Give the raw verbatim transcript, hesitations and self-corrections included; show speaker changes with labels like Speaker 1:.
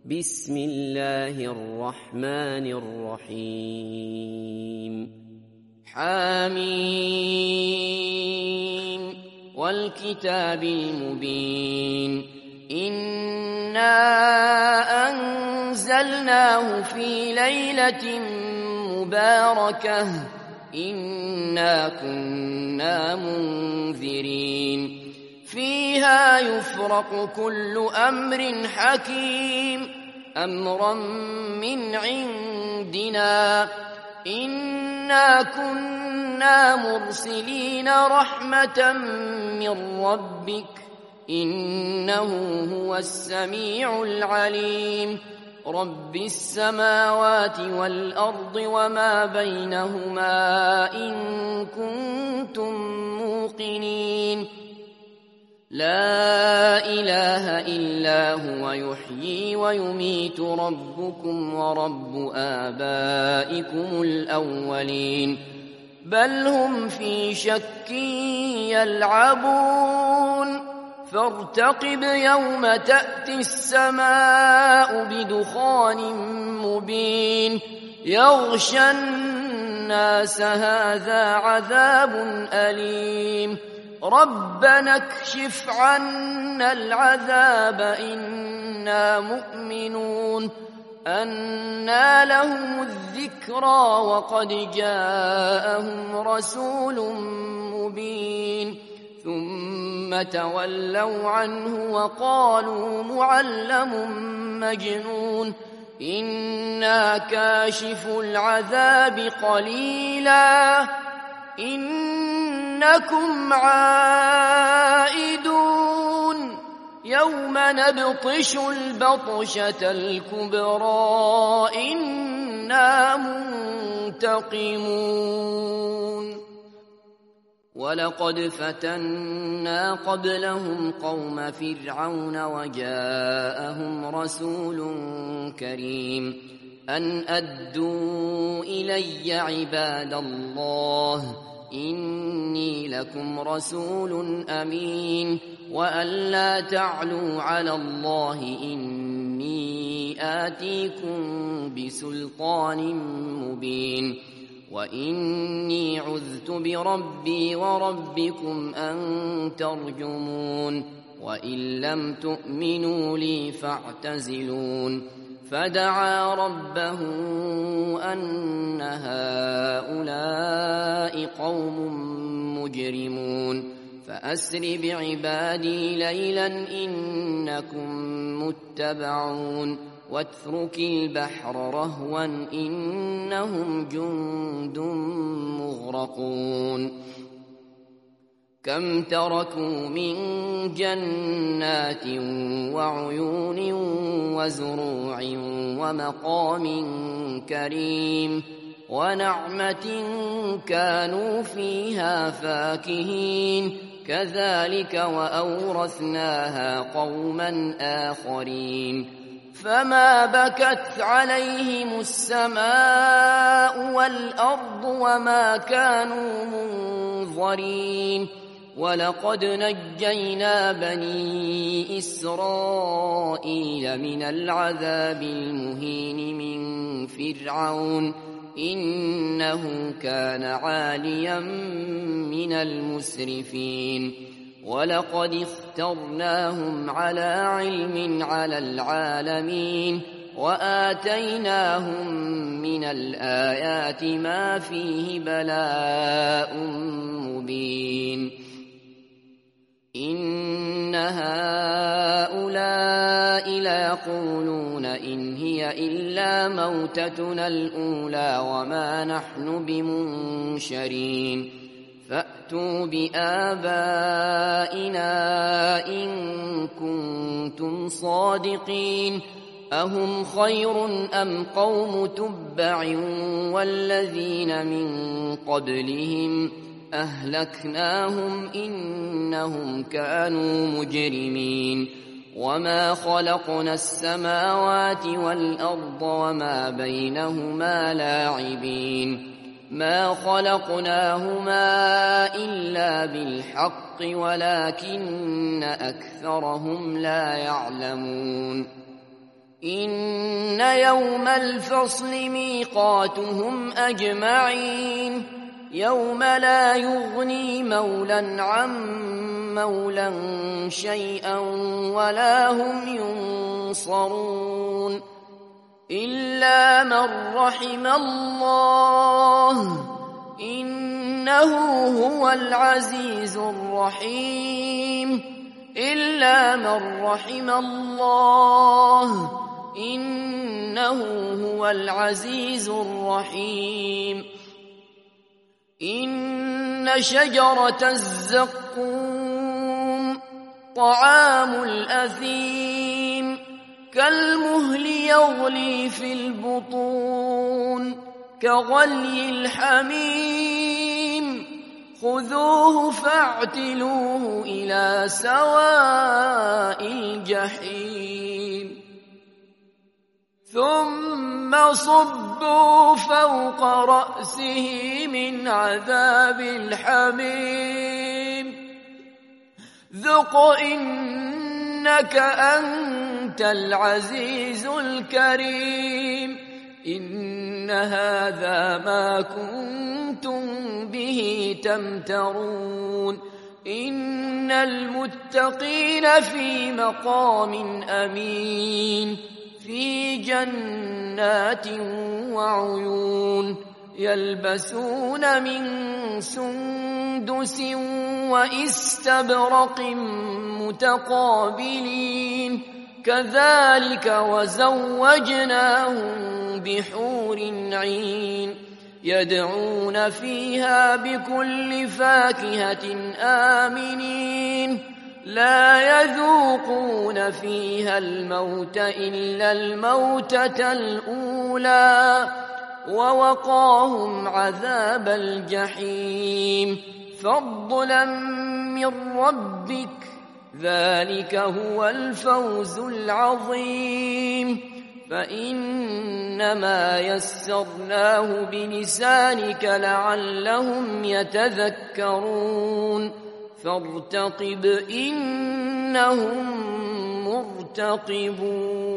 Speaker 1: بسم الله الرحمن الرحيم حميم والكتاب المبين إنا أنزلناه في ليلة مباركة إنا كنا منذرين فيها يفرق كل أمر حكيم أمرا من عندنا إنا كنا مرسلين رحمة من ربك إنه هو السميع العليم رب السماوات والأرض وما بينهما إن كنتم موقنين لا إله إلا هو يحيي ويميت ربكم ورب آبائكم الأولين بل هم في شك يلعبون فارتقب يوم تأتي السماء بدخان مبين يغشى الناس هذا عذاب أليم ربنا اكشف عنا العذاب إنا مؤمنون أنى لهم الذكرى وقد جاءهم رسول مبين ثم تولوا عنه وقالوا معلم مجنون إنا كاشف العذاب قليلا إنكم عائدون يوم نبطش البطشة الكبرى إنا منتقمون ولقد فتنا قبلهم قوم فرعون وجاءهم رسول كريم أن أدوا إلي عباد الله إني لكم رسول أمين وأن لا تعلوا على الله إني آتيكم بسلطان مبين وإني عذت بربي وربكم أن ترجمون وإن لم تؤمنوا لي فاعتزلون فدعا ربه أن هؤلاء قوم مجرمون فأسر بعبادي ليلا إنكم متبعون واترك البحر رهوا إنهم جند مغرقون كم تركوا من جنات وعيون وزروع ومقام كريم ونعمة كانوا فيها فاكهين كذلك وأورثناها قوما آخرين فما بكت عليهم السماء والأرض وما كانوا منظرين ولقد نجينا بني إسرائيل من العذاب المهين من فرعون إنه كان عاليا من المسرفين ولقد اخترناهم على علم على العالمين وآتيناهم من الآيات ما فيه بلاء مبين إن هؤلاء ليقولون إن هي إلا موتتنا الأولى وما نحن بمنشرين فأتوا بآبائنا إن كنتم صادقين أهم خير أم قوم تبع والذين من قبلهم أهلكناهم إنهم كانوا مجرمين وما خلقنا السماوات والأرض وما بينهما لاعبين ما خلقناهما إلا بالحق ولكن أكثرهم لا يعلمون إن يوم الفصل ميقاتهم أجمعين يوم لا يغني مولا عن مولا شيئا ولا هم ينصرون إلا من رحم الله إنه هو العزيز الرحيم إلا من رحم الله إنه هو العزيز الرحيم إن شجرة الزقوم طعام الأثيم كالمهل يغلي في البطون كغلي الحميم خذوه فاعتلوه إلى سواء الجحيم ثم صبوا فوق رأسه من عذاب الحميم ذق إنك أنت العزيز الكريم إن هذا ما كنتم به تمترون إن المتقين في مقام أمين في جنات وعيون يلبسون من سندس وإستبرق متقابلين كذلك وزوجناهم بحور عين يدعون فيها بكل فاكهة آمنين لا يذوقون فيها الموت إلا الموتة الأولى ووقاهم عذاب الجحيم فضلا من ربك ذلك هو الفوز العظيم فإنما يسرناه بلسانك لعلهم يتذكرون فارتقب إنهم مرتقبون